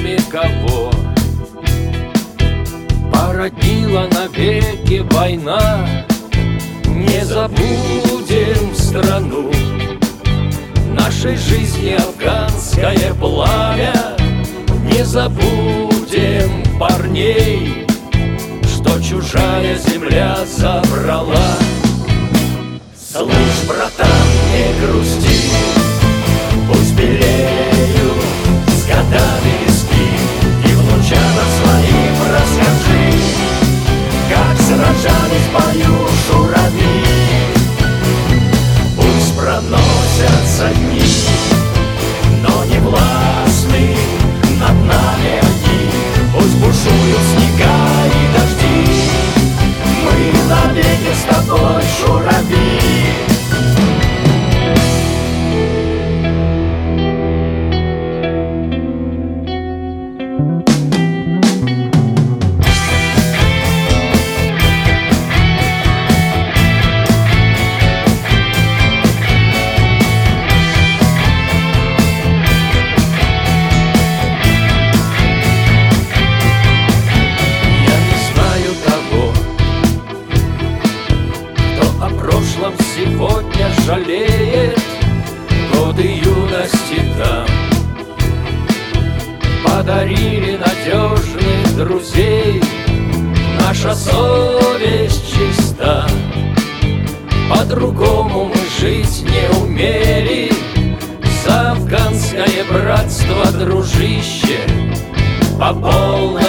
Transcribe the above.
теми, кого породила навеки война. Не забудем страну, нашей жизни афганское пламя. Не забудем парней, что чужая земля забрала. Слышь, братан, не грусти, пусть белеют с годами виски, и внучатам своим расскажи, как сражались в бою шурави. Пусть проносятся дни, но не властны над нами они. Пусть бушуют снега и дожди, мы навеки с тобой шурави. Сегодня жалеет годы юности там. Подарили надежных друзей, наша совесть чиста. По-другому мы жить не умели. За афганское братство, дружище, по полной